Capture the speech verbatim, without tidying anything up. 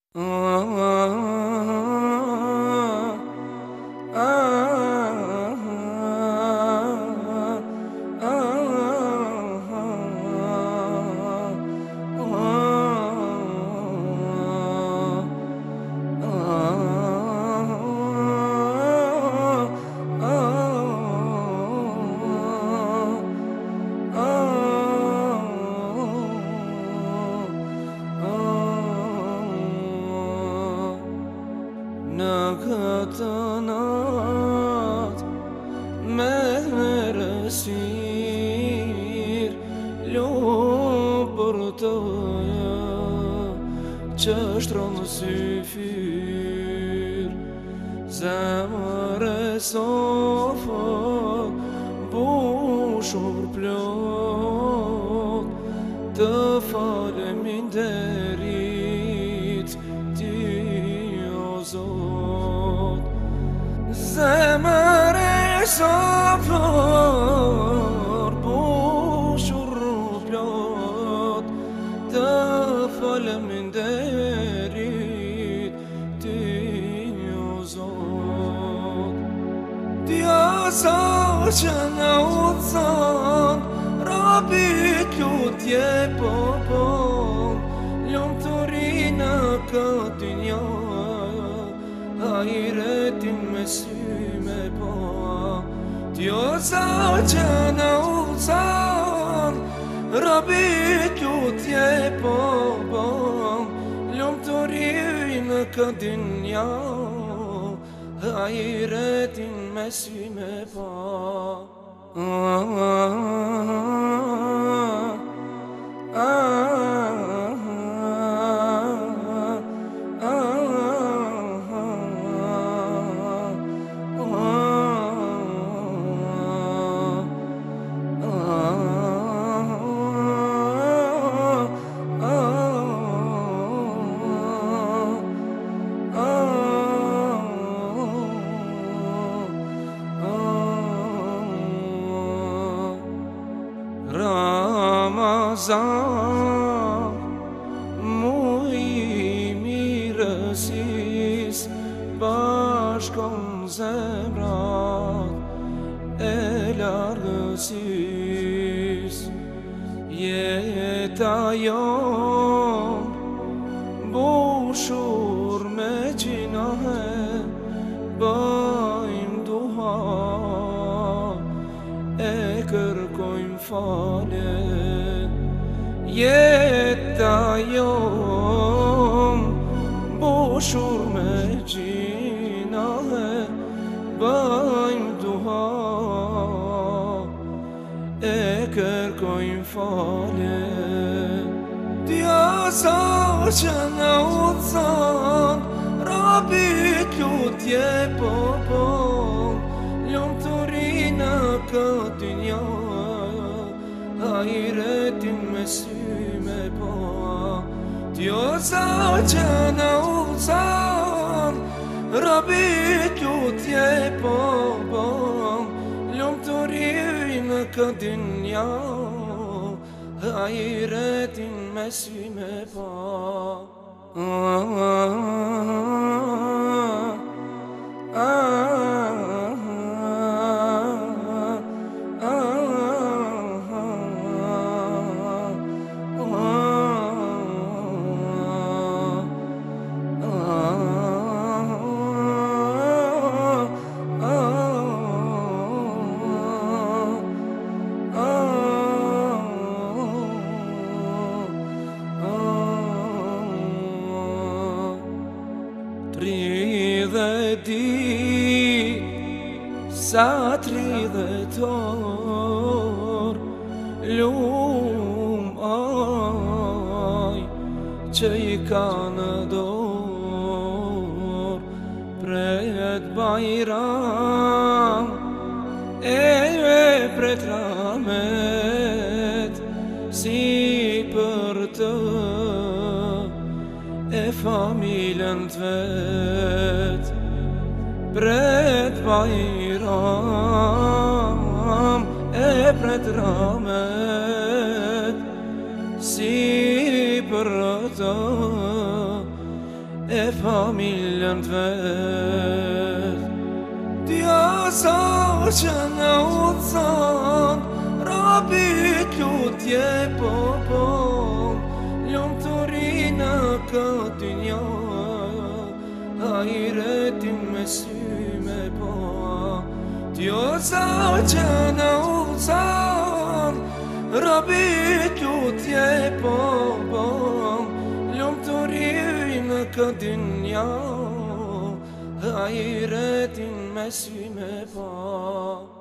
Nakatanat meresir Lopërtoja që shtronë syfir Zemër e sofët bushur plot Të faleminderit ti o Zot Zemër e sofër bushur plot Të faleminderit ti o Zot Ti o Zot që në udhëzon Rabit lutje po po Lumturi në këtë një Hajretin me sy me po Ti o Zot që në udhëzon Rabit lutje po po Lumturi në këtë një Hajretin me sy me po Ah, ah, ah, ah, Ramazan Muj mirësis Bashkon zemrat E largësis Jeta jon Bushur me gjinahe Bëjmë duha E kërkojmë falje Jeta jon Bushur me gjinahe Bëjmë duha E kërkojmë falje Ti o Zot që në udhëzon Rabit lutje po po Lumturi në këtë një Hajretin me sy me po Ti o Zot që në udhëzon Rabit lutje po po Lumturi në këtë një Hajretin me sy me po Ah, ah, ah, Tridhet dit Sa tridhet or Lum aj Që i ka në dor Pret bajram E pret ramet Si për të E familjen të vet Pret bajram E pret ramet Si për të e familjen vet. Ti asa që në udhëzon, rabit lutje po po, lom të rinë këtë një, hajretin me sy me po. Ti asa që në udhëzon, rabit lutje po po, lom të rinë këtë një, hajretin me sy me po.